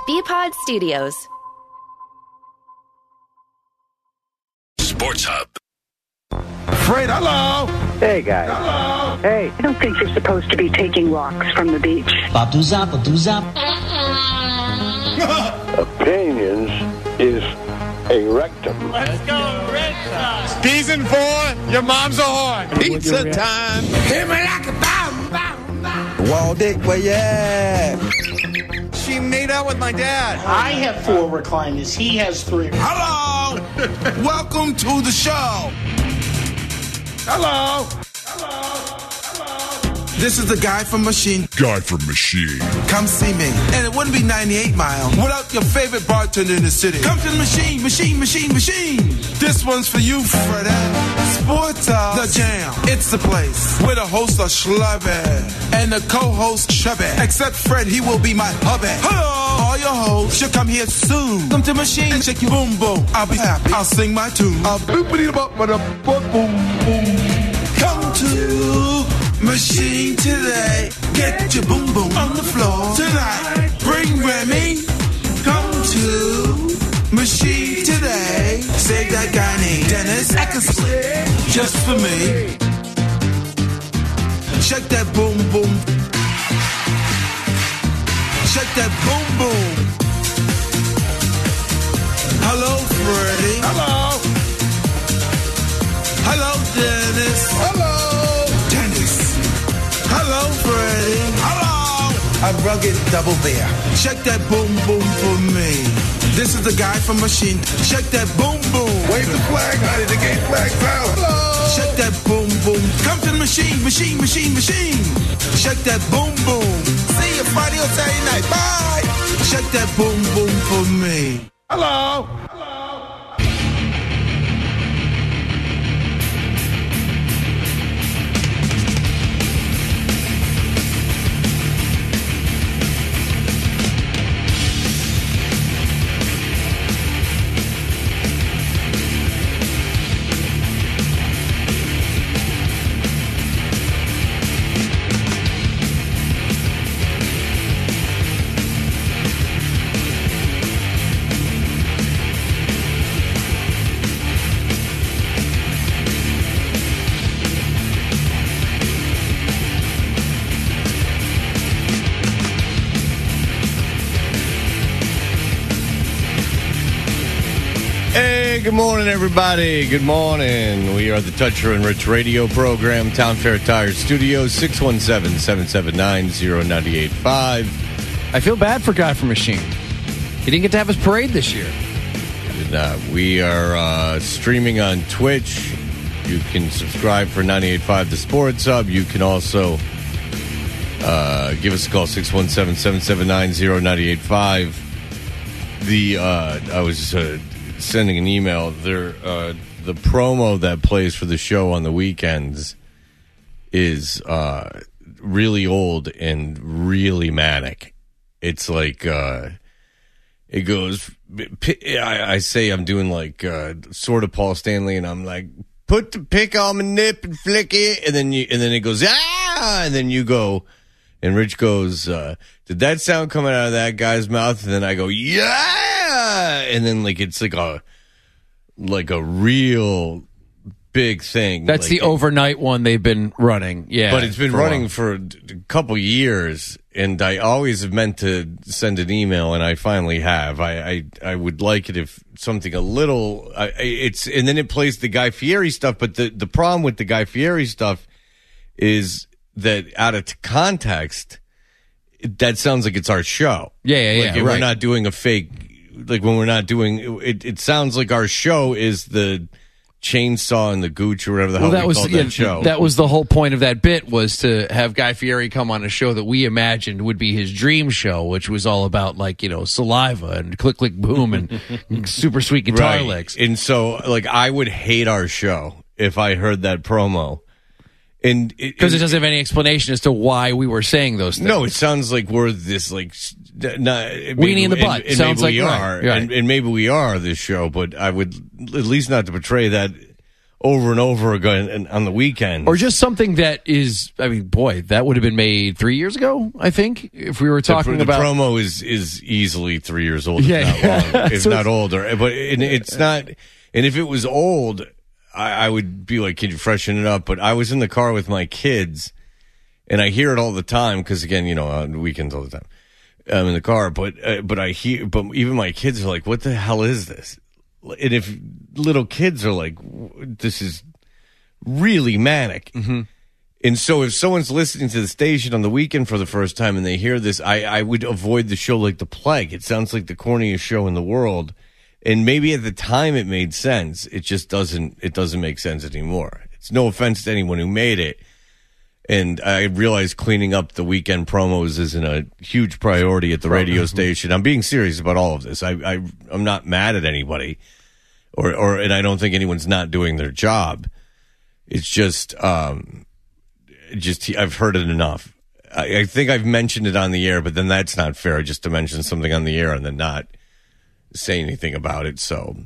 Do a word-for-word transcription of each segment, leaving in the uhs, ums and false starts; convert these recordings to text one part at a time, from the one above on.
B-Pod Studios. Sports Hub. Fred, hello. Hey, guys. Hello. Hey. I don't think you're supposed to be taking walks from the beach. Babuza, babuza. Opinions is a rectum. Let's go, Red Sox. Season four, your mom's a whore. Pizza time. Hit me like a bomb, bomb, bomb. Wall Dick, where you at? She made out with my dad. I have four recliners. He has three. Hello. Welcome to the show. Hello. Hello. Hello. This is the guy from Machine. Guy from Machine. Come see me. And it wouldn't be ninety-eight Mile without your favorite bartender in the city. Come to the Machine, Machine, Machine, Machine. This one's for you, Fred. Sports Hub, the jam. It's the place where the hosts are schlubby and the co-host chubby. Except Fred, he will be my hubby. Hello, all your hosts should come here soon. Come to Machine and shake your boom boom. I'll be happy. I'll sing my tune. I'll boopity bop with a boom boom. Come to Machine today. Get your boom boom on the floor tonight. Bring Remy. Come to Machine today. Save that guy named Dennis Eckersley just for me. Shake that boom boom. Shake that boom boom. Hello, Freddie. Hello. Hello, Dennis. Hello. Dennis. Hello, Freddie. Hello. A rugged double bear. Shake that boom boom for me. This is the guy from Machine. Shake that boom boom. Wave the flag, honey. The gay flag's out. Hello. Shake that boom boom. Come to the Machine, Machine, Machine, Machine. Shake that boom boom. See you Friday or Saturday night. Bye. Shake that boom boom for me. Hello. Hello. Good morning, everybody. Good morning. We are the Toucher and Rich radio program, Town Fair Tire Studios, six one seven, seven seven nine, zero nine eight five. I feel bad for Guy from Machine. He didn't get to have his parade this year. And, uh, we are uh, streaming on Twitch. You can subscribe for ninety-eight point five The Sports Hub. You can also uh, give us a call, six one seven, seven seven nine, zero nine eight five. The, uh, I was... Uh, sending an email there. Uh, the promo that plays for the show on the weekends is uh, really old and really manic. It's like uh, it goes. I, I say I'm doing like uh, sort of Paul Stanley, and I'm like, put the pick on my nip and flick it, and then you, and then it goes ah, and then you go, and Rich goes, uh, did that sound coming out of that guy's mouth? And then I go, yeah. And then like it's like a like a real big thing. That's like, the overnight one they've been running. Yeah, but it's been for running for a couple years, and I always have meant to send an email, and I finally have. I I, I would like it if something a little. I, it's and then it plays the Guy Fieri stuff, but the the problem with the Guy Fieri stuff is that out of context, that sounds like it's our show. Yeah, yeah, yeah. Like, right. We're not doing a fake. Like when we're not doing it, it sounds like our show is the chainsaw and the gooch or whatever the hell well, that we was call yeah, that show. That was the whole point of that bit, was to have Guy Fieri come on a show that we imagined would be his dream show, which was all about like, you know, saliva and click click boom and super sweet guitar right. licks. And so like I would hate our show if I heard that promo. And because it, it doesn't have any explanation as to why we were saying those things. No, it sounds like we're this like not, weenie in the butt. And, and sounds maybe like we are, right, right. And, and maybe we are this show. But I would at least not to portray that over and over again and on the weekend. Or just something that is, I mean, boy, that would have been made three years ago, I think, if we were talking the, the about. The promo is, is easily three years old, if yeah, not, yeah. long, if so not older. But it, it's not, and if it was old, I, I would be like, can you freshen it up? But I was in the car with my kids, and I hear it all the time, because again, you know, on weekends all the time. I'm in the car, but, uh, but I hear, but even my kids are like, what the hell is this? And if little kids are like, this is really manic. Mm-hmm. And so if someone's listening to the station on the weekend for the first time and they hear this, I, I would avoid the show like the plague. It sounds like the corniest show in the world. And maybe at the time it made sense. It just doesn't, it doesn't make sense anymore. It's no offense to anyone who made it. And I realize cleaning up the weekend promos isn't a huge priority at the radio station. I'm being serious about all of this. I, I, I'm not mad at anybody. Or, or, and I don't think anyone's not doing their job. It's just, um, just, I've heard it enough. I, I think I've mentioned it on the air, but then that's not fair just to mention something on the air and then not say anything about it. So,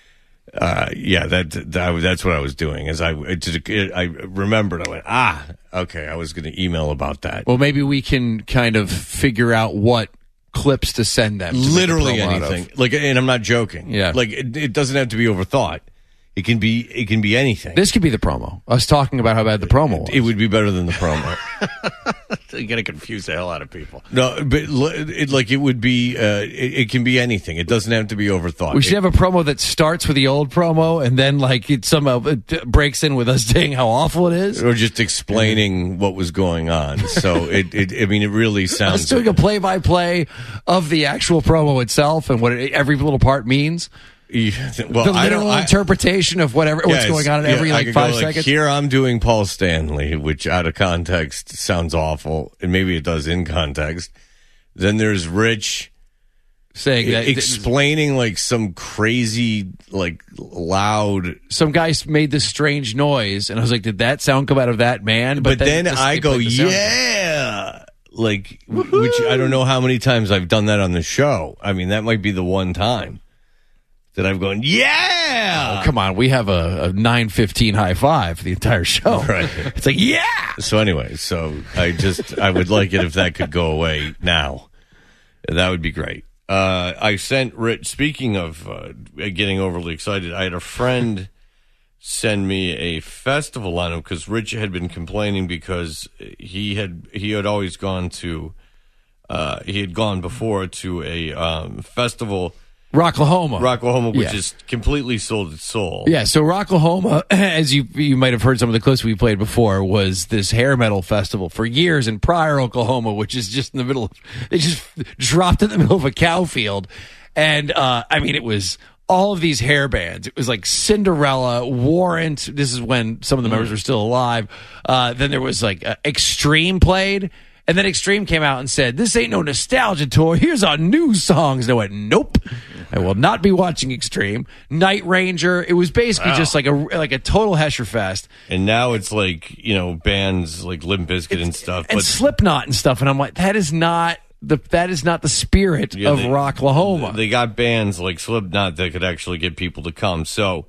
uh, yeah, that, that, that's what I was doing is I, it, I remembered, I went, ah, okay, I was going to email about that. Well, maybe we can kind of figure out what clips to send them. To Literally anything. Like, and I'm not joking. Yeah. Like, it, it doesn't have to be overthought. It can be, it can be anything. This could be the promo. Us talking about how bad the promo was. It would be better than the promo. You're going to confuse the hell out of people. No, but it, like, it would be, uh, it, it can be anything. It doesn't have to be overthought. We should it, have a promo that starts with the old promo and then, like, it somehow it breaks in with us saying how awful it is. Or just explaining what was going on. So, it, it I mean, it really sounds. Us doing a play-by-play of the actual promo itself and what it, every little part means. Yeah, well, the I literal don't, I, interpretation of whatever what's yes, going on in yeah, every I like could five go, like, seconds. Here I'm doing Paul Stanley, which out of context sounds awful, and maybe it does in context. Then there's Rich saying that explaining like some crazy, like loud. Some guy made this strange noise, and I was like, "Did that sound come out of that man?" But, but then, then I go, "Yeah." Like, Woo-hoo! Which I don't know how many times I've done that on the show. I mean, that might be the one time that I've gone, yeah! Oh, come on, we have a, a nine fifteen high five for the entire show. Right. It's like, yeah! So anyway, so I just, I would like it if that could go away now. That would be great. Uh, I sent Rich, speaking of uh, getting overly excited, I had a friend send me a festival lineup because Rich had been complaining because he had, he had always gone to, uh, he had gone before to a um, festival. Rocklahoma. Rocklahoma, which yeah. is completely sold its soul. Yeah, so Rocklahoma, as you you might have heard some of the clips we played before, was this hair metal festival for years in Pryor, Oklahoma, which is just in the middle of, they just dropped in the middle of a cow field. And, uh, I mean, it was all of these hair bands. It was like Cinderella, Warrant. This is when some of the members were still alive. Uh, then there was like uh, Extreme played. And then Extreme came out and said, "This ain't no nostalgia tour. Here's our new songs." And I went, "Nope, I will not be watching Extreme." Night Ranger. It was basically wow. just like a like a total Hesher fest. And now it's like, you know, bands like Limp Bizkit and stuff, and but Slipknot and stuff. And I'm like, that is not the that is not the spirit yeah, of they, Rocklahoma. They got bands like Slipknot that could actually get people to come. So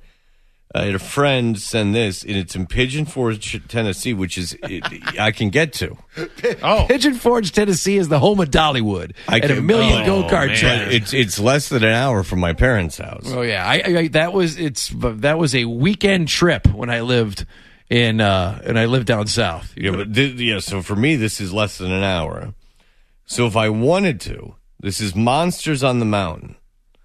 I had a friend send this, and it's in Pigeon Forge, Tennessee, which is it, I can get to. Oh, Pigeon Forge, Tennessee is the home of Dollywood I and can, a million oh, go kart tracks. It's it's less than an hour from my parents' house. Oh yeah, I, I that was it's that was a weekend trip when I lived in uh and I lived down south. Yeah, but th- yeah, so for me this is less than an hour. So if I wanted to, this is Monsters on the Mountain.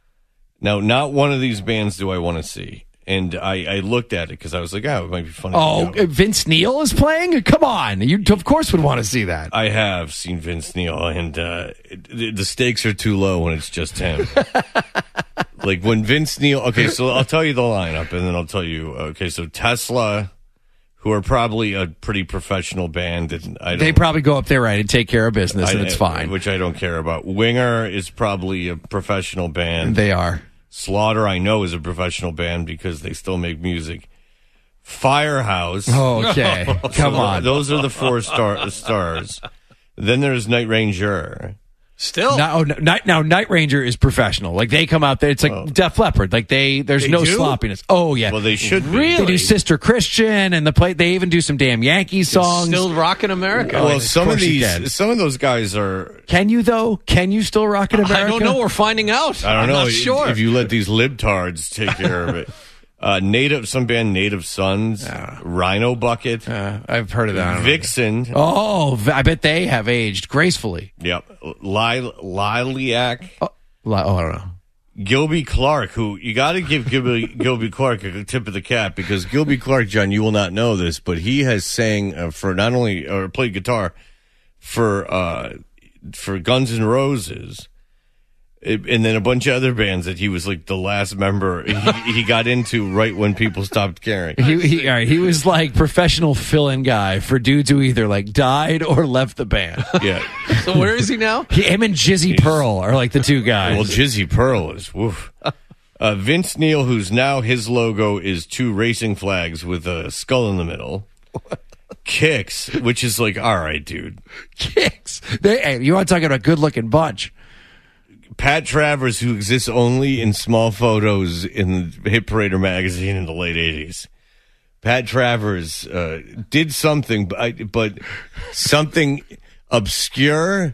Now, not one of these bands do I want to see. And I, I looked at it because I was like, oh, it might be funny. Oh, Vince Neil is playing? Come on. You, of course, would want to see that. I have seen Vince Neil, and uh, it, the stakes are too low when it's just him. Like when Vince Neil, okay, so I'll tell you the lineup, and then I'll tell you, okay, so Tesla, who are probably a pretty professional band. And I don't, they probably go up there, right, and take care of business, I, and it's fine. Which I don't care about. Winger is probably a professional band. They are. Slaughter, I know, is a professional band because they still make music. Firehouse. Oh, okay. Come so on. Those are the four star, stars. Then there's Night Ranger. Still. Now, oh, no, Night, now, Night Ranger is professional. Like, they come out there. It's like Oh. Def Leppard. Like, they, there's They no do? sloppiness. Oh, yeah. Well, they should be. Really? They do Sister Christian, and the play. They even do some damn Yankees songs. Still rocking America. Well, of some of course you can. these, some of those guys are. Can you, though? Can you still rock in America? I don't know. We're finding out. I don't I'm know. not if- sure. If you let these libtards take care of it. Uh, Native, some band, Native Sons, Rhino Bucket, Uh, I've heard of that. Vixen. Oh, v- I bet they have aged gracefully. Yep. Lil- Lilac. Oh, li- oh, I don't know. Gilby Clarke, who you got to give Gilby, Gilby Clarke a tip of the cap because Gilby Clarke, John, you will not know this, but he has sang uh, for not only or played guitar for uh, for Guns N' Roses, it, and then a bunch of other bands that he was like the last member he, he got into right when people stopped caring. He, he, all right, he was like professional fill-in guy for dudes who either like died or left the band. Yeah. So where is he now? He, him and Jizzy Pearl are like the two guys. Well, Jizzy Pearl is woof. Uh, Vince Neil, who's now his logo is two racing flags with a skull in the middle. Kicks, which is like, all right, dude. Kicks. They, hey, you want to talk about a good-looking bunch? Pat Travers, who exists only in small photos in Hit Parader magazine in the late eighties. Pat Travers uh, did something, but, I, but something obscure,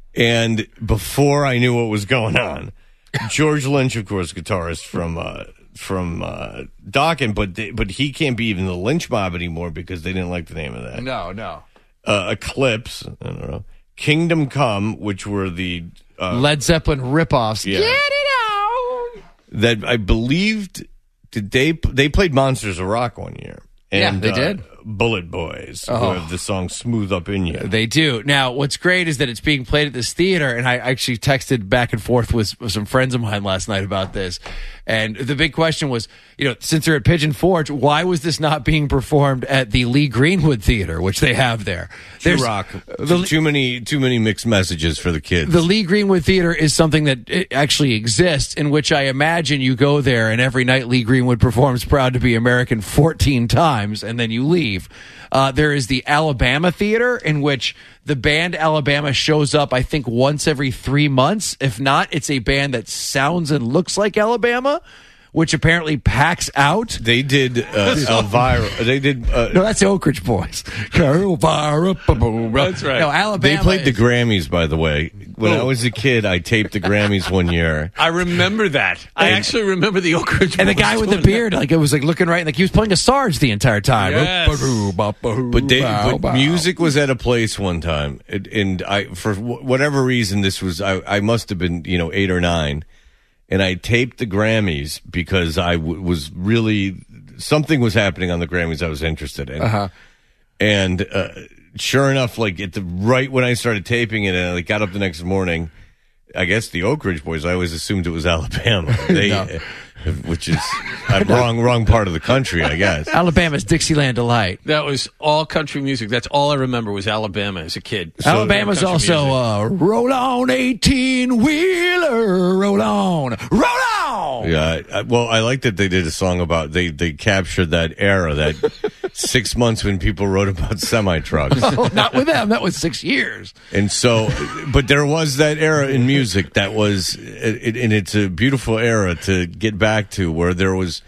and before I knew what was going on. George Lynch, of course, guitarist from uh, from uh, Dokken, but they, but he can't be even the Lynch Mob anymore because they didn't like the name of that. No, no. Uh, Eclipse, I don't know. Kingdom Come, which were the uh, Led Zeppelin ripoffs. Yeah. Get it out. that I believed did they they played Monsters of Rock one year. And, Yeah, they uh, did. Bullet Boys, who Oh. have the song "Smooth Up in You." They do. Now, what's great is that it's being played at this theater, and I actually texted back and forth with, with some friends of mine last night about this. And the big question was, you know, since they're at Pigeon Forge, why was this not being performed at the Lee Greenwood Theater, which they have there? Too rock. the- too many too many mixed messages for the kids. The Lee Greenwood Theater is something that it actually exists, in which I imagine you go there and every night Lee Greenwood performs Proud to Be American fourteen times and then you leave. Uh, there is the Alabama Theater, in which the band Alabama shows up, I think, once every three months. If not, it's a band that sounds and looks like Alabama, which apparently packs out. They did uh, Elvira. They did. Uh, No, that's the Oak Ridge Boys. Elvira, ba-boom. That's right. No, Alabama. they played the is- Grammys, by the way. When I Oh. was a kid, I taped the Grammys one year. I remember that. I And- actually remember the Oak Ridge And the Boys guy with the doing that. beard, like it was like looking right, like he was playing a Sarge the entire time. Yes. But they, but music was at a place one time, and, and I, for wh- whatever reason, this was I, I must have been you know eight or nine, and I taped the Grammys because I w- was really something was happening on the Grammys I was interested in, Uh-huh. and uh, sure enough, like at the right when I started taping it, and I like, got up the next morning. I guess the Oak Ridge Boys. I always assumed it was Alabama. They, No. uh, which is uh, wrong, wrong part of the country, I guess. Alabama's Dixieland Delight. That was all country music. That's all I remember was Alabama as a kid. Alabama's country also music. uh, roll on eighteen wheeler, roll on, roll on. Yeah, I, well, I like that they did a song about they they captured that era, that six months when people wrote about semi trucks, Oh, not with them. That was six years. and so, but there was that era in music that was, it, and it's a beautiful era to get back to, where there was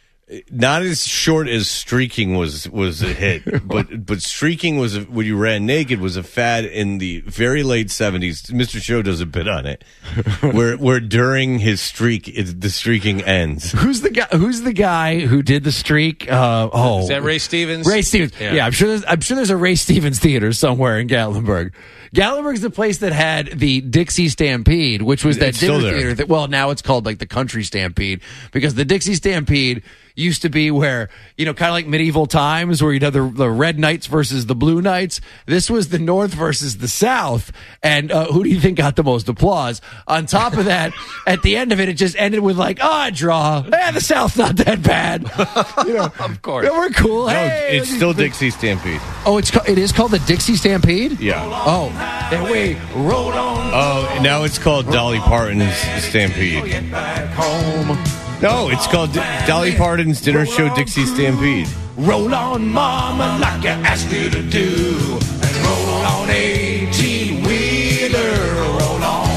not as short as streaking was was a hit, but but streaking was a, when you ran naked was a fad in the very late seventies. Mister Show does a bit on it, where where during his streak it, the streaking ends. Who's the guy? Who's the guy who did the streak? Uh, oh, Is that Ray Stevens? Ray Stevens. Yeah, Yeah. I'm sure. There's, I'm sure there's a Ray Stevens theater somewhere in Gatlinburg. Gatlinburg's the place that had the Dixie Stampede, which was that It's still dinner there. theater. That, well, now it's called like the Country Stampede, because the Dixie Stampede used to be where, you know, kind of like medieval times where you'd have the, the red knights versus the blue knights. This was the North versus the South. And uh, who do you think got the most applause? On top of that, at the end of it, it just ended with like, ah, oh, draw. Eh, the South's not that bad. You know, Of course. yeah, we're cool. No, Hey, it's still Dixie Stampede. Oh, it's ca- it is called the Dixie Stampede? Yeah. Oh, and we roll on Oh, now it's called Dolly Parton's Stampede. back home. No, it's called D- Dolly Parton's Dinner Show Dixie Stampede. Roll on, mama, like I asked you to do. And roll on eighteen wheeler, roll on.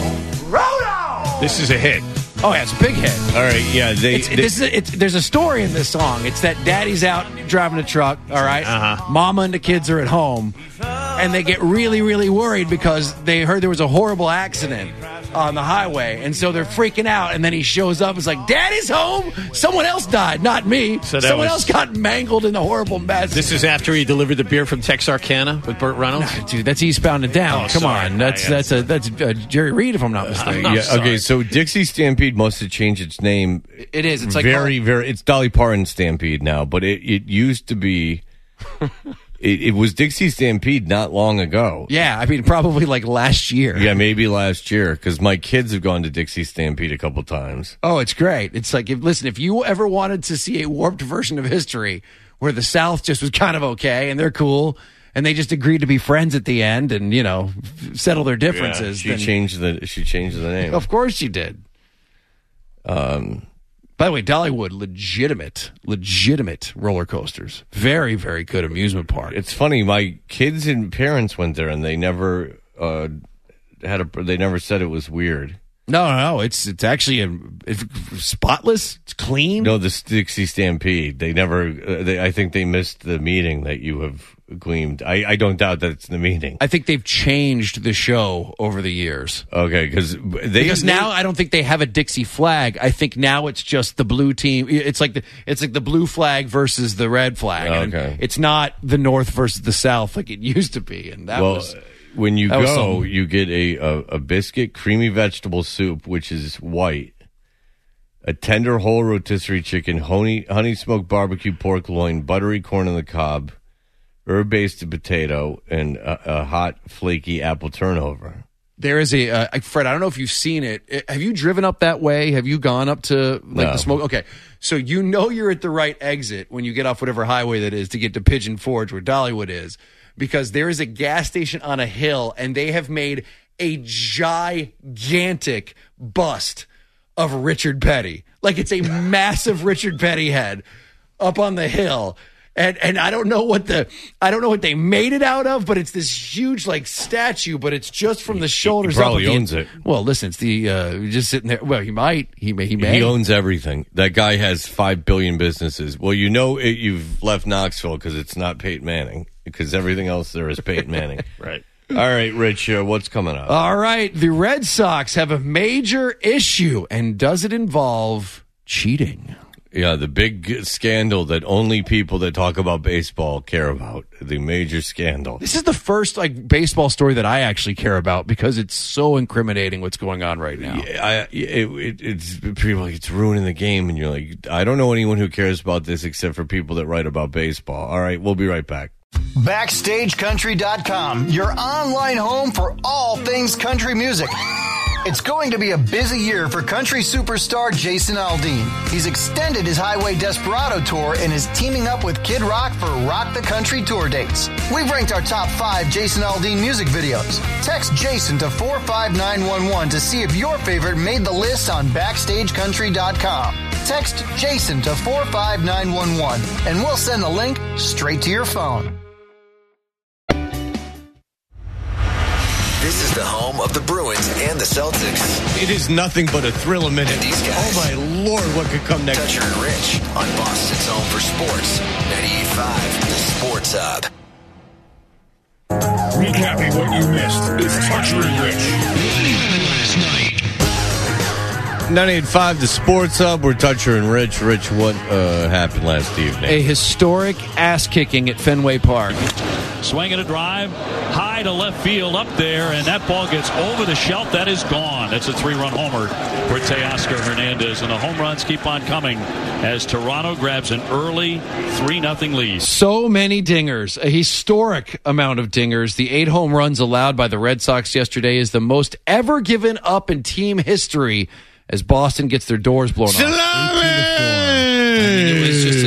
This is a hit. Oh, yeah, it's a big hit. All right, yeah. They, It's, they this is a, it's, there's a story in this song. It's that daddy's out driving a truck, all right? Uh-huh. Mama and the kids are at home, and they get really, really worried because they heard there was a horrible accident on the highway, and so they're freaking out, and then he shows up. It's like, Daddy's home? Someone else died, not me. So that Someone was- else got mangled in the horrible mess. This is after he delivered the beer from Texarkana with Burt Reynolds. Dude, that's Eastbound and Down. Oh, Come sorry. on. That's I- that's a that's uh, Jerry Reed, if I'm not mistaken. I'm yeah, sorry. okay, so Dixie Stampede must have changed its name. It is. It's like very, very. It's Dolly Parton Stampede now, but it, it used to be. it, it was Dixie Stampede not long ago. Yeah, I mean, probably like last year. Yeah, maybe last year, because my kids have gone to Dixie Stampede a couple times. Oh, it's great. It's like, if, listen, if you ever wanted to see a warped version of history where the South just was kind of okay and they're cool and they just agreed to be friends at the end and, you know, settle their Yeah, differences. she then, changed the. She changed the name. Of course she did. Um, By the way, Dollywood, legitimate, legitimate roller coasters. Very, very good amusement park. it's funny. My kids and parents went there, and they never uh, had a. They never said it was weird. No, no, no. It's it's actually a, it's spotless. It's clean. No, the Dixie Stampede. They never. Uh, they, I think they missed the meeting that you have gleamed. I, I don't doubt that it's the meeting. I think they've changed the show over the years. Okay, because they Because they- now I don't think they have a Dixie flag. I think now it's just the blue team. It's like the it's like the blue flag versus the red flag. And Okay. it's not the North versus the South like it used to be. And that well, was when you that was go, something. you get a, a a biscuit, creamy vegetable soup, which is white, a tender whole rotisserie chicken, honey honey smoked barbecue pork loin, buttery corn on the cob, herb basted potato, and a, a hot flaky apple turnover. there is a uh, Fred. I don't know if you've seen it. Have you driven up that way? Have you gone up to like No. the smoke? Okay, so you know you're at the right exit when you get off whatever highway that is to get to Pigeon Forge where Dollywood is, because there is a gas station on a hill and they have made a gigantic bust of Richard Petty. Like it's a massive Richard Petty head up on the hill. And and I don't know what the I don't know what they made it out of, but it's this huge like statue, but it's just from the shoulders he probably up. owns it. Well, listen, it's the uh, just sitting there. Well, he might. He may. He may. He owns everything. That guy has five billion businesses. Well, you know it, you've left Knoxville because it's not Peyton Manning, because everything else there is Peyton Manning. Right. All right, Rich, uh, what's coming up? All right, the Red Sox have a major issue, and does it involve cheating? Yeah, the big scandal that only people that talk about baseball care about. The major scandal. This is the first like baseball story that I actually care about because it's so incriminating what's going on right now. Yeah, I, it, it, it's people like it's ruining the game, and you're like, I don't know anyone who cares about this except for people that write about baseball. All right, we'll be right back. Backstage Country dot com, your online home for all things country music. It's going to be a busy year for country superstar Jason Aldean. He's extended his Highway Desperado tour and is teaming up with Kid Rock for Rock the Country tour dates. We've ranked our top five Jason Aldean music videos. Text Jason to four five nine one one to see if your favorite made the list on Backstage Country dot com. Text Jason to four five nine one one and we'll send the link straight to your phone. This is the home of the Bruins and the Celtics. It is nothing but a thrill a minute. And these guys. Oh, my Lord, what could come next? Toucher and Rich on Boston's home for sports. ninety-eight point five, the Sports Hub. Recapping what you missed. It's Toucher and Rich. Last night. ninety-eight point five, the Sports Hub. We're Toucher and Rich. Rich, what uh, happened last evening? A historic ass kicking at Fenway Park. Swinging a drive high to left field up there, and that ball gets over the shelf. That is gone. That's a three-run homer for Teoscar Hernandez, and the home runs keep on coming as Toronto grabs an early three nothing lead. So many dingers, a historic amount of dingers. The eight home runs allowed by the Red Sox yesterday is the most ever given up in team history as Boston gets their doors blown off. Salami! I mean, it was just a salami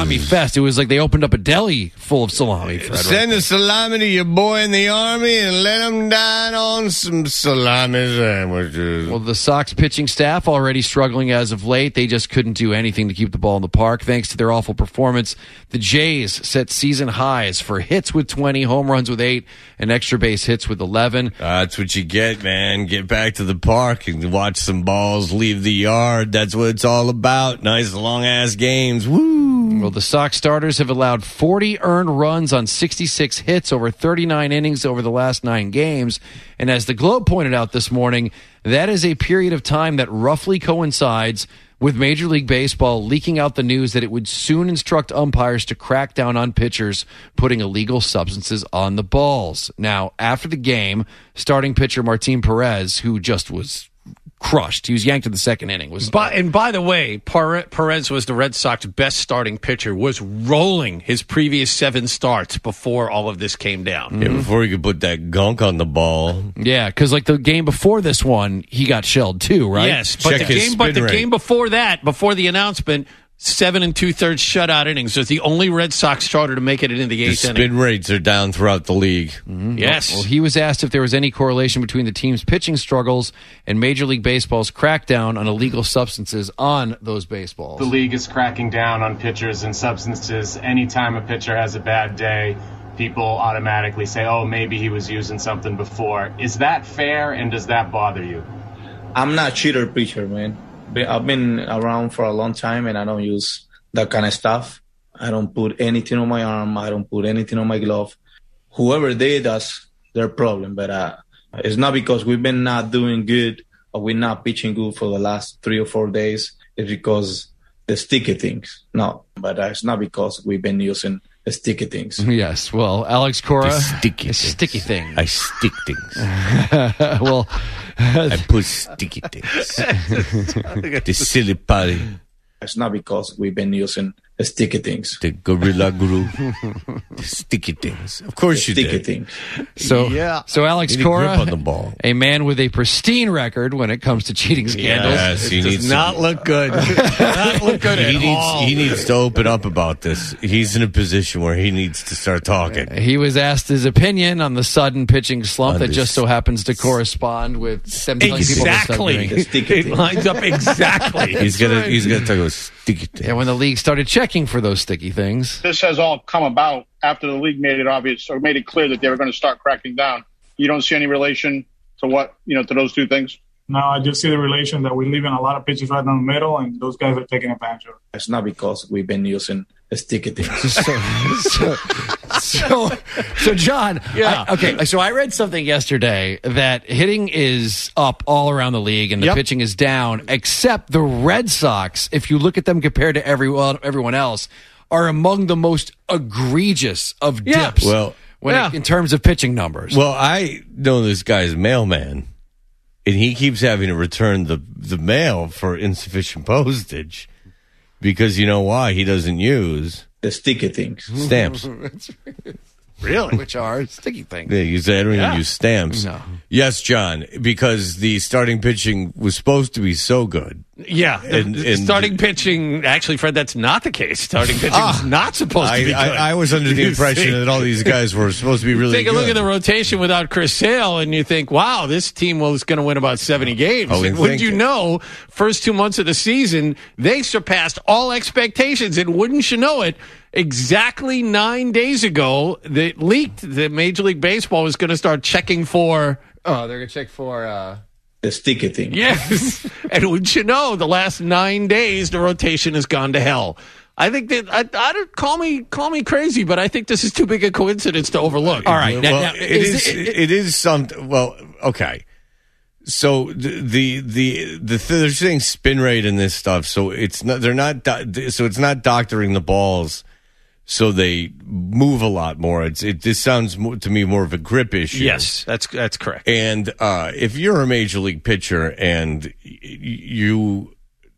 salami fest. It was like they opened up a deli full of salami. Frederick. Send a salami to your boy in the army and let him dine on some salami sandwiches. Well, the Sox pitching staff already struggling as of late. They just couldn't do anything to keep the ball in the park. Thanks to their awful performance, the Jays set season highs for hits with twenty, home runs with eight, and extra base hits with eleven. Uh, that's what you get, man. Get back to the park and watch some balls leave the yard. That's what it's all about. Nice long-ass games. Woo! Well, the Sox starters have allowed forty earned runs on sixty-six hits over thirty-nine innings over the last nine games. And as the Globe pointed out this morning, that is a period of time that roughly coincides with Major League Baseball leaking out the news that it would soon instruct umpires to crack down on pitchers putting illegal substances on the balls. Now, after the game, starting pitcher Martin Perez, who just was crushed. He was yanked in the second inning. Was by, and by the way, Perez was the Red Sox best starting pitcher, was rolling his previous seven starts before all of this came down. Yeah, before he could put that gunk on the ball. Yeah, because like the game before this one, he got shelled too, right? Yes, but Check the his game, but the spin rate. game before that, before the announcement, seven and two thirds shutout innings. Was the only Red Sox starter to make it into the The eighth spin inning. rates are down throughout the league. Mm-hmm. Yes. Well, he was asked if there was any correlation between the team's pitching struggles and Major League Baseball's crackdown on illegal substances on those baseballs. The league is cracking down on pitchers and substances. Anytime a pitcher has a bad day, people automatically say, oh, maybe he was using something before. Is that fair, and does that bother you? I'm not a cheater pitcher, man. I've been around for a long time, and I don't use that kind of stuff. I don't put anything on my arm. I don't put anything on my glove. Whoever did, that's their problem. But uh, it's not because we've been not doing good or we're not pitching good for the last three or four days. It's because the sticky things. No, but uh, it's not because we've been using the sticky things. Yes. Well, Alex Cora, The sticky a things. sticky thing. I stick things. well, I put sticky things. The silly party. It's not because we've been using the sticky things. The Gorilla Glue. The sticky things. Of course the you sticky did. things. So, Yeah. so Alex Need a Cora, grip on the ball. a man with a pristine record when it comes to cheating scandals. Yes, he It needs does to- not look good. not look good He at needs, all. he needs to open up about this. He's in a position where he needs to start talking. He was asked his opinion on the sudden pitching slump On that this- just so happens to correspond with them telling people to stop Exactly. doing it. sticky It thing. lines up exactly. He's gonna he's gonna talk about sticky things. Yeah, when the league started checking for those sticky things. This has all come about after the league made it obvious or made it clear that they were going to start cracking down. You don't see any relation to what, you know, to those two things? No, I just see the relation that we're leaving a lot of pitches right down the middle, and those guys are taking advantage of it. It's not because we've been using the sticky things. so, so, so, so, John, Yeah. I- okay, so I read something yesterday that hitting is up all around the league and the Yep. pitching is down, except the Red Sox, if you look at them compared to everyone, everyone else, are among the most egregious of Yeah. dips Well, when yeah. it, in terms of pitching numbers. Well, I know this guy's mailman, and he keeps having to return the, the mail for insufficient postage because you know why? He doesn't use the sticky things. stamps. Really? Which are sticky things. Yeah, you say I don't Yeah. even use stamps. No. Yes, John, because the starting pitching was supposed to be so good. Yeah, the, And- the and- starting pitching. Actually, Fred, that's not the case. Starting pitching is not supposed to I, be good. I, I was under the You impression see? that all these guys were supposed to be really Take a good. look at the rotation without Chris Sale, and you think, "Wow, this team was going to win about seventy games." Oh, and we wouldn't think you it. know? First two months of the season, they surpassed all expectations, and wouldn't you know it? Exactly nine days ago, they leaked that Major League Baseball was going to start checking for. Oh, they're going to check for. Uh... The sticky thing. Yes. And wouldn't you know, the last nine days, the rotation has gone to hell. I think that I, I don't call me call me crazy, but I think this is too big a coincidence to overlook. All right. Well, now- now, it is is. it- It is something. Well, okay. So the the the, the th- they're saying spin rate and this stuff. So it's not. They're not. do- So it's not doctoring the balls. So they move a lot more. It's it. This sounds more, to me more of a grip issue. Yes, that's that's correct. And uh, if you're a major league pitcher and y- you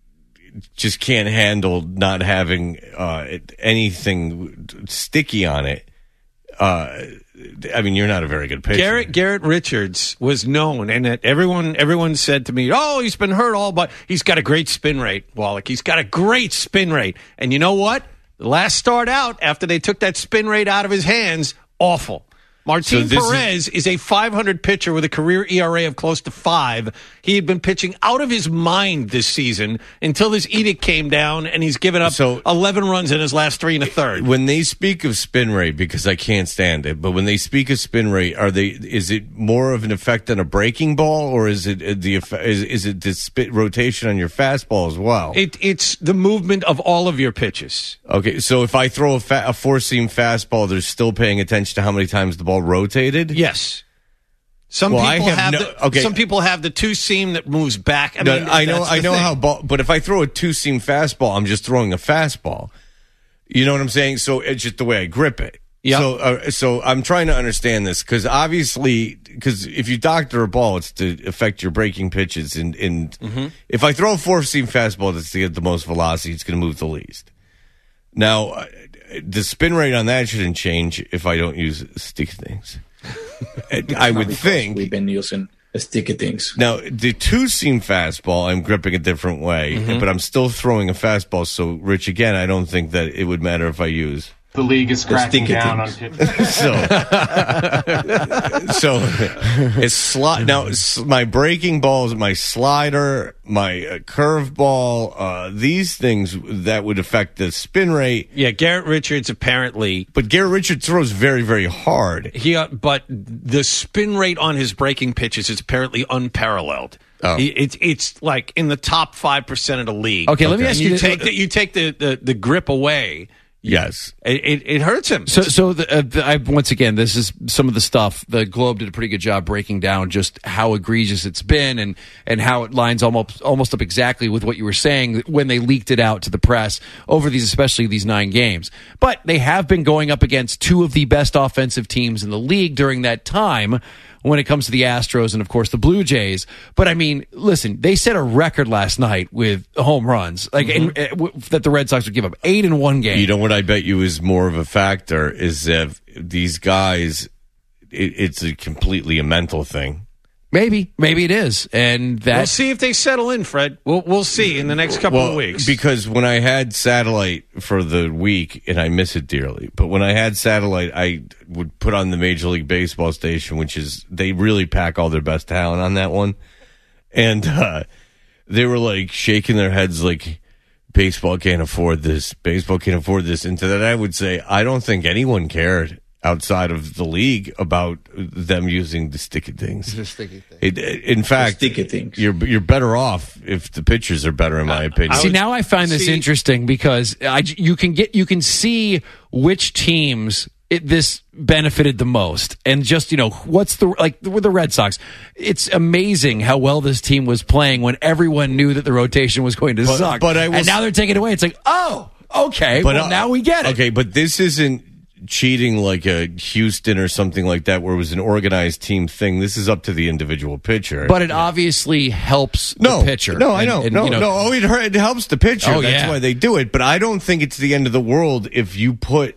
just can't handle not having uh, anything sticky on it, uh, I mean, you're not a very good pitcher. Garrett Garrett Richards was known, and that everyone everyone said to me, "Oh, he's been hurt all, but he's got a great spin rate, Wallach. He's got a great spin rate." And you know what? Last start out, after they took that spin rate out of his hands, awful. Martin So this Perez is, is a five hundred pitcher with a career E R A of close to five. He had been pitching out of his mind this season until this edict came down, and he's given up So- eleven runs in his last three and a third. When they speak of spin rate, because I can't stand it, but when they speak of spin rate, are they? Is it more of an effect on a breaking ball, or is it uh, the effe- is, is it the spit rotation on your fastball as well? It, it's the movement of all of your pitches. Okay, so if I throw a, fa- a four seam fastball, they're still paying attention to how many times the ball rotated. Yes. Some Well, I people have have, no- the, okay. some people have the two seam that moves back. I No, mean, I know, that's I the know thing. how ball, but if I throw a two seam fastball, I'm just throwing a fastball. You know what I'm saying? So it's just the way I grip it. Yep. So, uh, so I'm trying to understand this because obviously, because if you doctor a ball, it's to affect your breaking pitches. And, and Mm-hmm. if I throw a four seam fastball that's to get the most velocity, it's going to move the least. Now, uh, the spin rate on that shouldn't change if I don't use sticky things. I would Because think. we've been using sticky things. Now, the two-seam fastball, I'm gripping a different way, Mm-hmm. but I'm still throwing a fastball. So, Rich, again, I don't think that it would matter if I use. The league is cracking sticky down things. on pitchers. So, so it's sli- now s- my breaking balls, my slider, my uh, curveball, uh, these things that would affect the spin rate. Yeah, Garrett Richards apparently, But Garrett Richards throws very, very hard. he uh, but the spin rate on his breaking pitches is apparently unparalleled. Oh. He- it's it's like in the top five percent of the league. Okay, let me And ask you you this- take the, you take the, the, the grip away. Yes. It, it, it hurts him. So, so the, uh, the, I, once again, this is some of the stuff. The Globe did a pretty good job breaking down just how egregious it's been and, and how it lines almost almost up exactly with what you were saying when they leaked it out to the press over these, especially these nine games. But they have been going up against two of the best offensive teams in the league during that time when it comes to the Astros and, of course, the Blue Jays. But, I mean, listen, they set a record last night with home runs like Mm-hmm. and, uh, w- that the Red Sox would give up eight in one game. You know what I bet you is more of a factor is that these guys, it, it's a completely a mental thing. Maybe, maybe it is, and that We'll see if they settle in, Fred. We'll we'll see in the next couple well, of weeks. Because when I had satellite for the week, and I miss it dearly, but when I had satellite, I would put on the Major League Baseball station, which is, they really pack all their best talent on that one. And uh, they were like shaking their heads like, baseball can't afford this. Baseball can't afford this. And to that, I would say, I don't think anyone cared outside of the league about them using the sticky things. The sticky thing. It, in fact, sticky things. You're you're better off if the pitchers are better, in my opinion. See, now I find this see- interesting because I, you can get you can see which teams it, this benefited the most, and just you know what's the like with the Red Sox. It's amazing how well this team was playing when everyone knew that the rotation was going to But- suck. but I will and now s- they're taking it away. It's like, oh, okay, well uh, now we get it. Okay, but this isn't cheating like a Houston or something like that, where it was an organized team thing. This is up to the individual pitcher. But it obviously helps no the pitcher. No, I And- know. and, no, you know, no. Oh, it, hurt- it helps the pitcher. Oh, That's yeah. why they do it. But I don't think it's the end of the world if you put,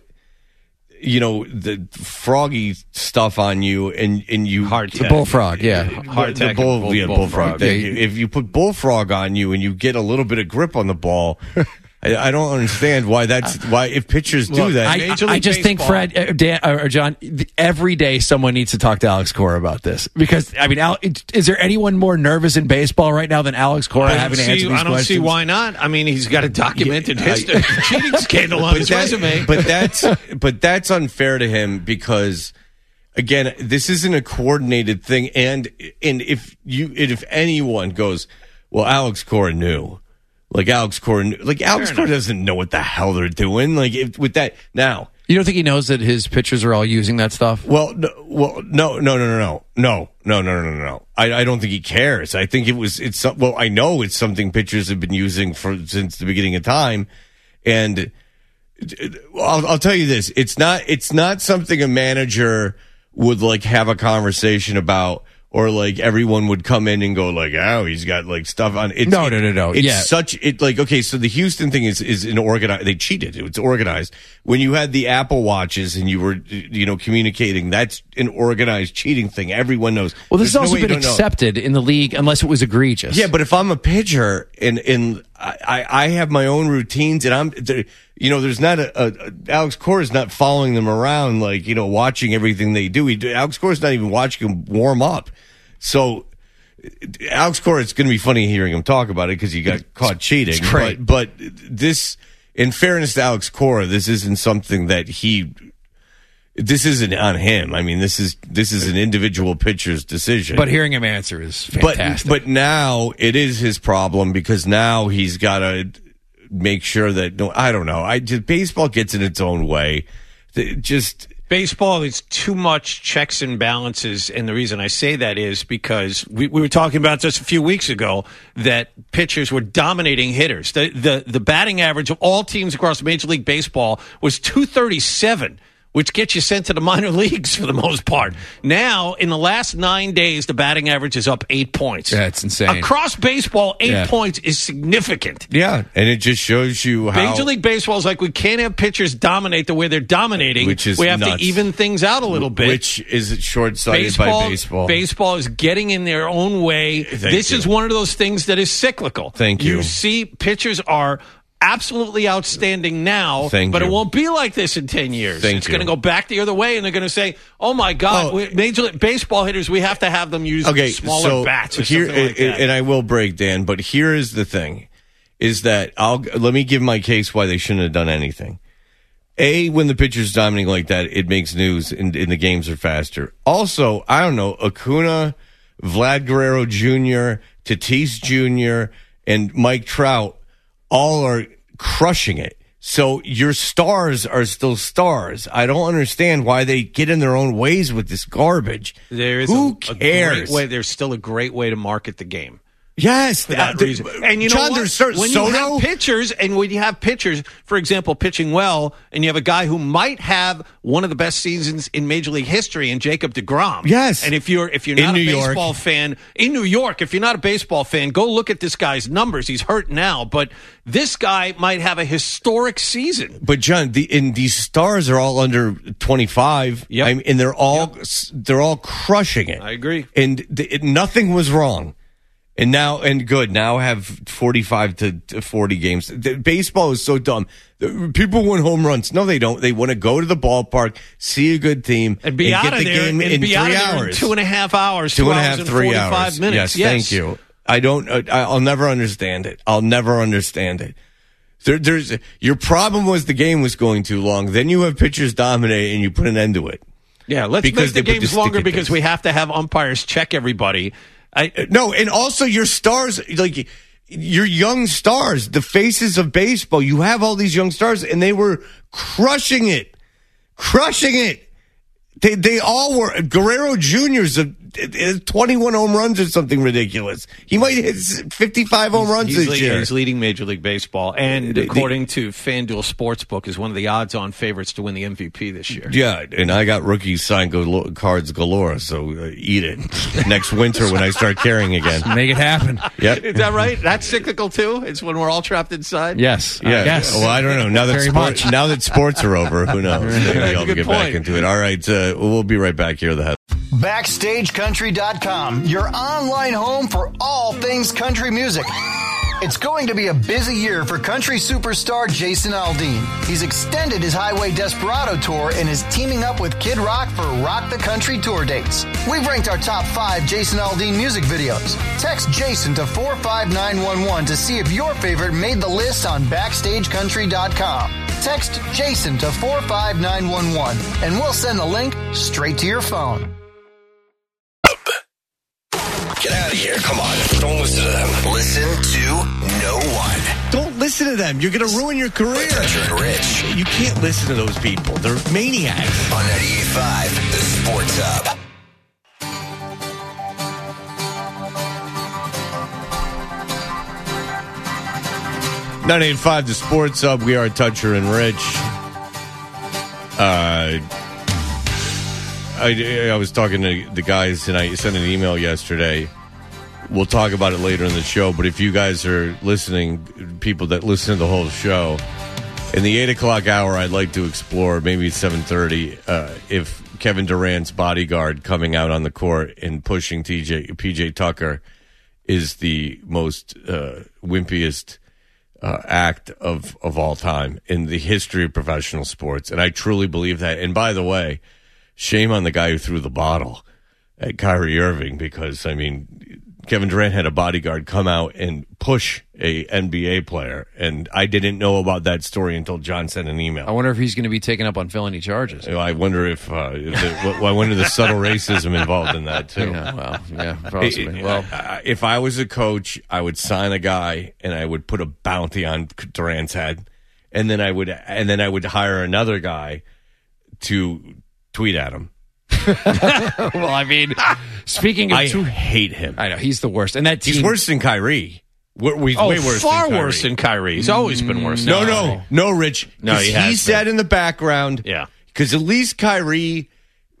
you know, the froggy stuff on you and and you Hard the bullfrog, yeah. Hard the tack bull, bull- yeah, bullfrog. bullfrog. Thank Yeah, you. If you put bullfrog on you and you get a little bit of grip on the ball, I, I don't understand why that's why if pitchers do Look, that. I, Major I League just think Baseball- Fred, uh, Dan, or John, th- every day someone needs to talk to Alex Cora about this because I mean, Al, is there anyone more nervous in baseball right now than Alex Cora I don't, having to see, answer these I don't questions? see why not. I mean, he's got a documented Yeah, history, I- cheating scandal on his that- resume. But that's but that's unfair to him because again, this isn't a coordinated thing. And and if you if anyone goes, well, Alex Cora knew. Like Alex Cora, knew- like Alex Cora doesn't know what the hell they're doing. Like if, with that now, You don't think he knows that his pitchers are all using that stuff? well, no, well, no, no, no, no, no, no, no, no, no, no, no. I, I don't think he cares. I think it was, it's, some- well, I know it's something pitchers have been using for, since the beginning of time. And I'll, I'll tell you this. It's not, it's not something a manager would like have a conversation about, or like everyone would come in and go like, oh, he's got like stuff on. It's, No, it- no, no, no. It's Yeah. such, it like, okay, so the Houston thing is, is an organized, they cheated. It's organized. When you had the Apple Watches and you were, you know, communicating, that's an organized cheating thing. Everyone knows. Well, this There's has no also way you been don't know. accepted in the league unless it was egregious. Yeah, but if I'm a pitcher and, and I, I have my own routines, and I'm, you know, there's not a, a Alex Cora is not following them around, like, you know, watching everything they do. He, Alex Cora's not even watching them warm up. So, Alex Cora, it's going to be funny hearing him talk about it because he got caught cheating. But, but this, in fairness to Alex Cora, this isn't something that he, this isn't on him. I mean, this is this is an individual pitcher's decision. But hearing him answer is fantastic. But, but now it is his problem because now he's got to make sure that, no, I don't know. I just, baseball gets in its own way. It just baseball is too much checks and balances, and the reason I say that is because we, we were talking about just a few weeks ago that pitchers were dominating hitters. The the the batting average of all teams across Major League Baseball was two thirty-seven. Which gets you sent to the minor leagues for the most part. Now, in the last nine days, the batting average is up eight points. Yeah, it's insane. Across baseball, eight Yeah. points is significant. Yeah, and it just shows you how Major League Baseball is like we can't have pitchers dominate the way they're dominating. Which is we have nuts. to even things out a little bit. Which is short-sighted baseball, by baseball. Baseball is getting in their own way. Thank this you. is one of those things that is cyclical. Thank you. You see, pitchers are absolutely outstanding now, Thank but you. it won't be like this in ten years. Thank it's you. going to go back the other way, and they're going to say, oh, my God, Oh. we- Major League Baseball hitters, we have to have them use Okay, smaller so bats or here, something like that. and I will break, Dan, but here is the thing, is that I'll let me give my case why they shouldn't have done anything. A, when the pitcher's dominating like that, it makes news and, and the games are faster. Also, I don't know, Acuna, Vlad Guerrero Junior, Tatis Junior, and Mike Trout all are crushing it. So your stars are still stars. I don't understand why they get in their own ways with this garbage. There is Who a, a cares? great way. There's still a great way to market the game. Yes, For that uh, reason. And you know John, what? there's certain when Soto. you have pitchers, and when you have pitchers, for example, pitching well, and you have a guy who might have one of the best seasons in Major League history in Jacob deGrom. Yes. And if you're if you're In not New a York. baseball fan in New York, if you're not a baseball fan, go look at this guy's numbers. He's hurt now, but this guy might have a historic season. But John, the and these stars are all under twenty-five. Yep. I mean, and they're all they're all crushing it. I agree. And th- it, nothing was wrong. And now and good. Now have forty-five to forty games. The, baseball is so dumb. The, people win home runs. No, they don't. They want to go to the ballpark, see a good team, And be and out get of the there game and in be three out of there in hours. two and a half hours, Two two and a hours half, and three forty-five hours. minutes. Yes, thank you. I don't. Uh, I'll never understand it. I'll never understand it. There, there's your problem was the game was going too long. Then you have pitchers dominate, and you put an end to it. Yeah, let's Because make the they put games the longer stick in because things. we have to have umpires check everybody. I, No, and also your stars, like your young stars, the faces of baseball. You have all these young stars, and they were crushing it, crushing it. They they all were. Guerrero Junior's a, a twenty-one home runs or something ridiculous. He might hit fifty-five home runs he's, this leading, year. he's leading Major League Baseball, and The- the- according to FanDuel Sportsbook, is one of the odds-on favorites to win the M V P this year. Yeah, and I got rookie signed galo- cards galore, so uh, eat it. Next winter when I start carrying again. Make it happen. Yep. Is that right? That's cyclical too. It's when we're all trapped inside. Yes. Yeah. Yes. Well, I don't know. Now that Very sports, much. now that sports are over, who knows? Maybe That's a I'll good get back point. into it. All right, uh, we'll be right back here. The head. Backstage Country dot com, your online home for all things country music. It's going to be a busy year for country superstar Jason Aldean. He's extended his Highway Desperado tour and is teaming up with Kid Rock for Rock the Country tour dates. We've ranked our top five Jason Aldean music videos. Text Jason to four five nine one one to see if your favorite made the list on Backstage Country dot com. Text Jason to four five nine one one and we'll send the link straight to your phone. Get out of here. Come on. Don't listen to them. Listen to no one. Don't listen to them. You're going to ruin your career. Toucher and Rich You can't listen to those people. They're maniacs. on ninety-eight point five, The Sports Hub. ninety-eight point five, The Sports Hub. We are Toucher and Rich. Uh, I, I was talking to the guys, and I sent an email yesterday. We'll talk about it later in the show, but if you guys are listening, people that listen to the whole show, in the eight o'clock hour, I'd like to explore, maybe seven thirty, uh, if Kevin Durant's bodyguard coming out on the court and pushing T J P J Tucker is the most uh, wimpiest uh, act of, of all time in the history of professional sports. And I truly believe that. And by the way, shame on the guy who threw the bottle at Kyrie Irving, because, I mean, Kevin Durant had a bodyguard come out and push a N B A player, and I didn't know about that story until John sent an email. I wonder if he's going to be taken up on felony charges. I wonder if, uh, if the, I wonder the subtle racism involved in that too. Yeah, well, yeah, possibly. Well, if I was a coach, I would sign a guy and I would put a bounty on Durant's head, and then I would, and then I would hire another guy to tweet at him. Well, I mean, speaking of, I two, hate him. I know he's the worst, and that team, he's worse than Kyrie. He's oh, way worse far than Kyrie. worse than Kyrie. He's always been worse. No, than no, Kyrie. no, Rich. No, he, he sat been. in the background. Yeah, because at least Kyrie,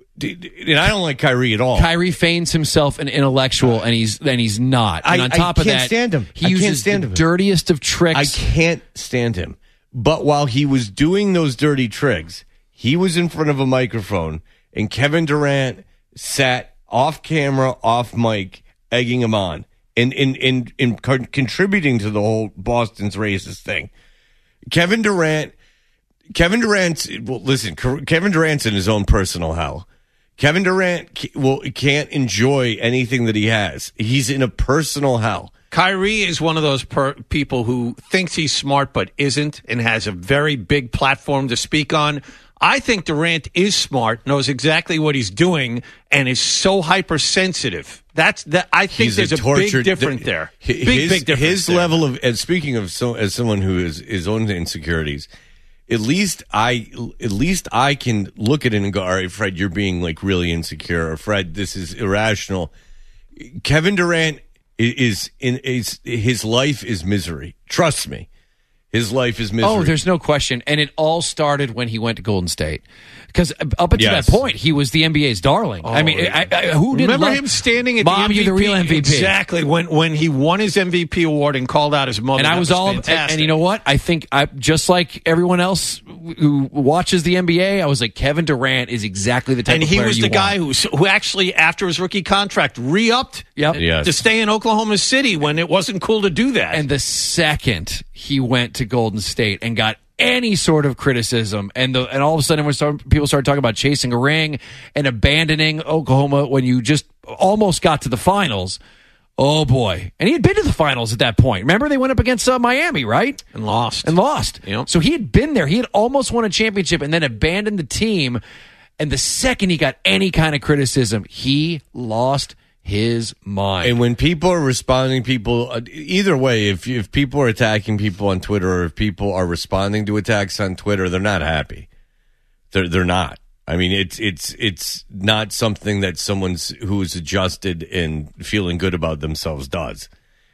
and I don't like Kyrie at all. Kyrie feigns himself an intellectual, and he's and he's not. And I, on top I of can't that, stand him. He I uses can't stand the him. dirtiest of tricks. I can't stand him. But while he was doing those dirty tricks, he was in front of a microphone, and Kevin Durant sat off camera, off mic, egging him on, and in in in contributing to the whole Boston's racist thing. Kevin Durant, Kevin Durant. Well, listen, Kevin Durant's in his own personal hell. Kevin Durant will can't enjoy anything that he has. He's in a personal hell. Kyrie is one of those per- people who thinks he's smart but isn't, and has a very big platform to speak on. I think Durant is smart, knows exactly what he's doing, and is so hypersensitive. That's that. I think He's there's a, a tortured, big difference there. His, Big, big difference. His there. level of, and speaking of, so as someone who is his own insecurities, at least I, at least I can look at it and go, all right, Fred, you're being like really insecure, or Fred, this is irrational. Kevin Durant is in is his life is misery. Trust me. His life is misery. Oh, there's no question. And it all started when he went to Golden State. Because up until Yes. that point, he was the N B A's darling. Oh, I mean, I, I, who didn't remember love, him standing at Mom, the M V P? you're the real M V P. Exactly. When when he won his M V P award and called out his mother. And I That was, all, and, fantastic. and you know what? I think I just like everyone else who watches the N B A, I was like, Kevin Durant is exactly the type And of he player was you the guy want. who who actually, after his rookie contract, re-upped Yep. Yes. to stay in Oklahoma City when it wasn't cool to do that. And the second he went to Golden State and got any sort of criticism, and the, and all of a sudden when start, people started talking about chasing a ring and abandoning Oklahoma when you just almost got to the finals. Oh boy! And he had been to the finals at that point. Remember, they went up against uh, Miami, right? And lost. And lost. Yep. So he had been there. He had almost won a championship and then abandoned the team. And the second he got any kind of criticism, he lost his mind. And when people are responding, people uh, either way, if if people are attacking people on Twitter, or if people are responding to attacks on Twitter, they're not happy. They're they're not. I mean, it's it's it's not something that someone's who's adjusted and feeling good about themselves does.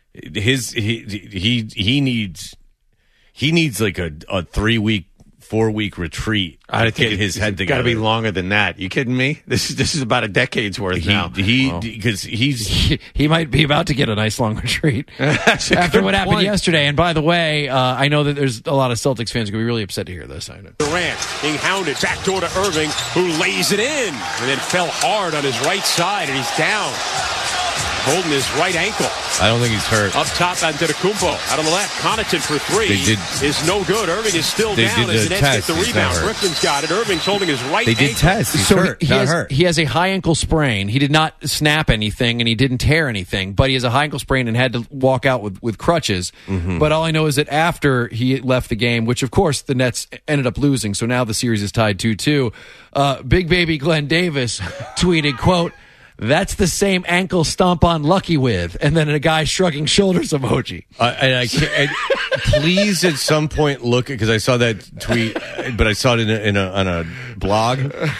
His he he he needs he needs like a a three week. Four week retreat. I to think get his head Got together. to be longer than that. You kidding me? This is this is about a decade's worth He now. he because he's he, he might be about to get a nice long retreat That's a after good what happened point. yesterday. And by the way, uh, I know that there's a lot of Celtics fans going to be really upset to hear this. I know. Durant being hounded backdoor to Irving, who lays it in and then fell hard on his right side, and he's down, holding his right ankle. I don't think he's hurt. Up top, Antetokounmpo out on the left. Connaughton for three They did- is no good. Irving is still They down did as the the Nets test. get the He's not rebound. hurt. Griffin's got it. Irving's holding his right They did ankle. test. He's So hurt, he, not has, hurt. he has a high ankle sprain. He did not snap anything and he didn't tear anything, but he has a high ankle sprain and had to walk out with, with crutches. Mm-hmm. But all I know is that after he left the game, which of course the Nets ended up losing, so now the series is tied two two, uh, Big Baby Glenn Davis tweeted, quote, "That's the same ankle stomp on Lucky with," and then a guy shrugging shoulders emoji. Uh, and I can't, and please at some point look because I saw that tweet, but I saw it in a, in a on a blog.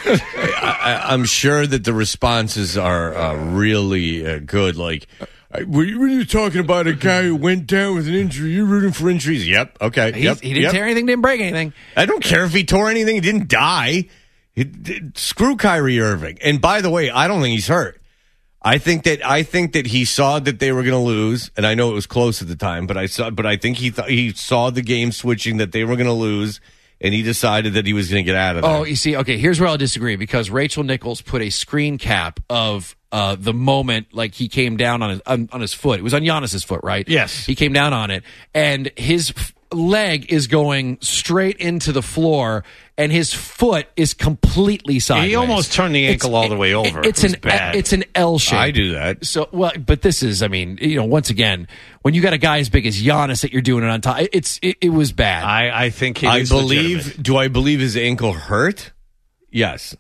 I, I, I'm sure that the responses are uh, really uh, good. Like, uh, were you, were you talking about a guy who went down with an injury? You're rooting for injuries? Yep. Okay. He, yep. he didn't yep. tear anything, didn't break anything. I don't care if he tore anything. He didn't die. He, screw Kyrie Irving. And by the way, I don't think he's hurt. I think that I think that he saw that they were going to lose, and I know it was close at the time, but I saw, but I think he thought he saw the game switching that they were going to lose, and he decided that he was going to get out of there. Oh, you see, okay, here's where I'll disagree because Rachel Nichols put a screen cap of uh, the moment like he came down on his on, on his foot. It was on Giannis's foot, right? Yes. He came down on it, and his f- leg is going straight into the floor, and his foot is completely sideways. He almost turned the ankle It's- all the way over. It, it's It was an bad. it's an L shape. I do that. So well, but this is, I mean, you know, once again, when you got a guy as big as Giannis that you're doing it on top, it's it, it was bad. I, I think he I is believe. legitimate. Do I believe his ankle hurt? Yes.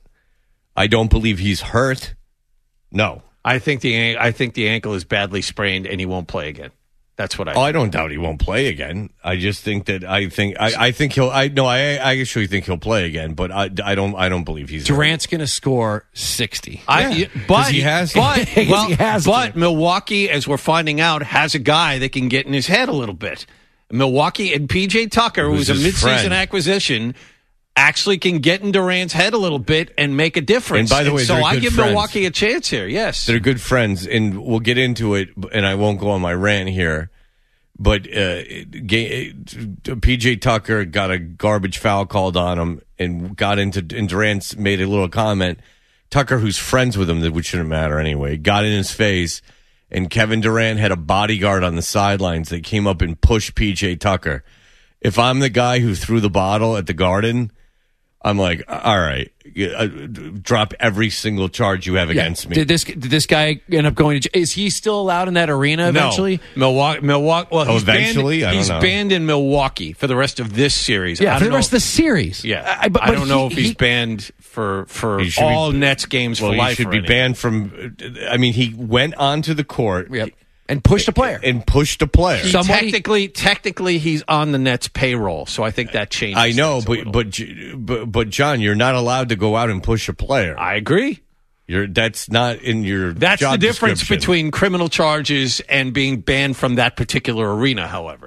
I don't believe he's hurt. No. I think the an- I think the ankle is badly sprained and he won't play again. That's what I. Oh, I don't doubt he won't play again. I just think that I think I, I think he'll. I no. I I actually think he'll play again, but I, I don't. I don't believe he's hurt. Durant's going to score sixty. I, Yeah, but 'cause he has to. but, 'Cause well, he has but to. Milwaukee, as we're finding out, has a guy that can get in his head a little bit. Milwaukee and P J Tucker, Who's who's a his midseason friend. acquisition, actually can get in Durant's head a little bit and make a difference. And by the way, so they're I good give friends. Milwaukee a chance here. Yes, They're good friends, and we'll get into it. And I won't go on my rant here. But uh, ga- P J Tucker got a garbage foul called on him, and got into. And Durant made a little comment. Tucker, who's friends with him, that which shouldn't matter anyway, got in his face, and Kevin Durant had a bodyguard on the sidelines that came up and pushed P J Tucker. If I'm the guy who threw the bottle at the Garden, I'm like, all right, uh, drop every single charge you have Yeah. against me. Did this did this guy end up going to? Is he still allowed in that arena eventually? No. Milwaukee. Milwaukee. Well, Oh, he's eventually? Banned, I don't he's know. banned in Milwaukee for the rest of this series. Yeah, I for don't the rest know- of the series. Yeah, I, but, I but don't know he- if he's he- banned for for He should all be- Nets games well, for he life. should or be anything. banned from. I mean, he went onto the court. Yep. And pushed a player. And pushed a player. He Somebody- technically, technically, he's on the Nets payroll, so I think that changes. I know, things a but, little. but J- but but John, you're not allowed to go out and push a player. I agree. You're that's not in your. That's job the difference description. between criminal charges and being banned from that particular arena. However,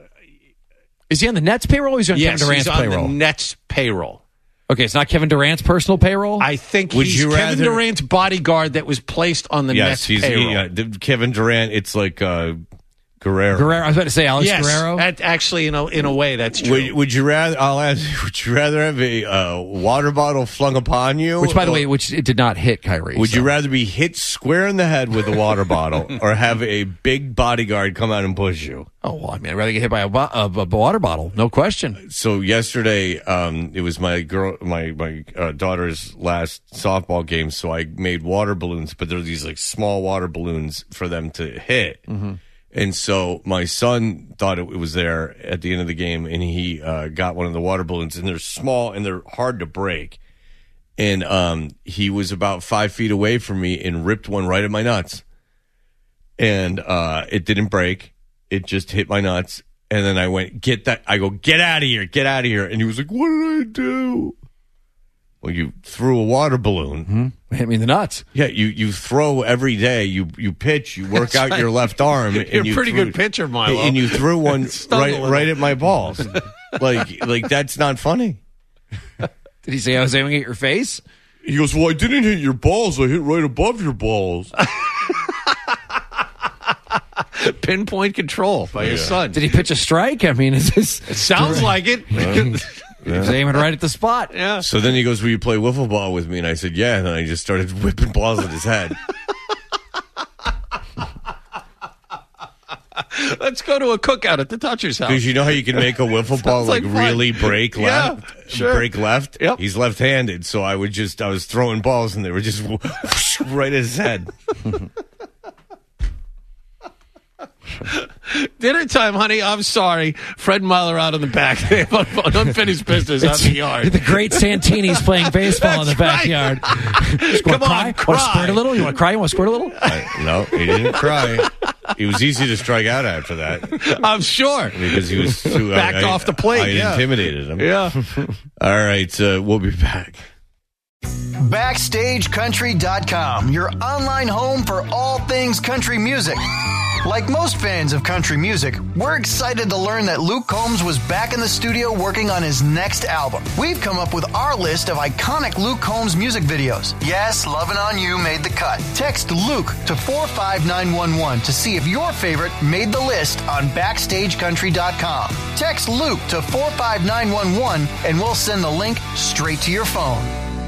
Is he on the Nets payroll or is he on yes, Kevin Durant's he's on payroll? the Nets payroll. Okay, it's not Kevin Durant's personal payroll? I think Would he's you Kevin rather- Durant's bodyguard that was placed on the Yes, Nets he's payroll. he, uh, the- Kevin Durant. It's like uh, Guerrero. Guerrero. I was about to say Alex yes, Guerrero. that actually, in a, in a way, that's true. Would, would you rather? I'll ask. Would you rather have a uh, water bottle flung upon you? Which, by the or- way, which it did not hit Kyrie. Would so. you rather be hit square in the head with a water bottle, or have a big bodyguard come out and push you? Oh, well, I mean, I'd rather get hit by a, bo- a, a water bottle. No question. So yesterday, um, it was my girl, my my uh, daughter's last softball game. So I made water balloons, but they're these like small water balloons for them to hit. Mm-hmm. And so my son thought it was there at the end of the game, and he uh, got one of the water balloons, and they're small and they're hard to break. And um, he was about five feet away from me and ripped one right at my nuts. And uh, it didn't break. It just hit my nuts. And then I went, get that. I go, get out of here, get out of here. And he was like, what did I do? Well, you threw a water balloon. Mm-hmm. Hit me in the nuts. Yeah, you, you throw every day. You you pitch. You work That's out right. your left arm. You're and a you pretty threw- good pitcher, Milo. And you threw one Stung a right little. right at my balls. like like that's not funny. Did he say I was aiming at your face? He goes, well, I didn't hit your balls. I hit right above your balls. Pinpoint control by his Yeah. son. Did he pitch a strike? I mean, is this? It sounds like it. He was aiming right at the spot. Yeah. So then he goes, will you play wiffle ball with me? And I said, yeah. And then I just started whipping balls at his head. Let's go to a cookout at the Toucher's house. Because you know how you can make a wiffle ball Sounds like, like fun. really break Yeah, left? sure. Break left? Yep. He's left-handed. So I would just, I was throwing balls and they were just right at his head. Dinner time, honey. I'm sorry. Fred and Milo are out in the back. They have un- unfinished business out in the yard. The great Santini's playing baseball in the That's right. backyard. Just Come wanna on, cry? Want to cry. squirt a little? You want to cry? You want to squirt a little? I, no, he didn't cry. It was easy to strike out after that I'm sure. because he was too Backed I, off the plate, I yeah. intimidated him. Yeah. All right, uh, we'll be back. Backstage Country dot com, your online home for all things country music. Like most fans of country music, we're excited to learn that Luke Combs was back in the studio working on his next album. We've come up with our list of iconic Luke Combs music videos. Yes, Lovin' On You made the cut. Text Luke to four five nine one one to see if your favorite made the list on Backstage Country dot com. Text Luke to four five nine one one and we'll send the link straight to your phone.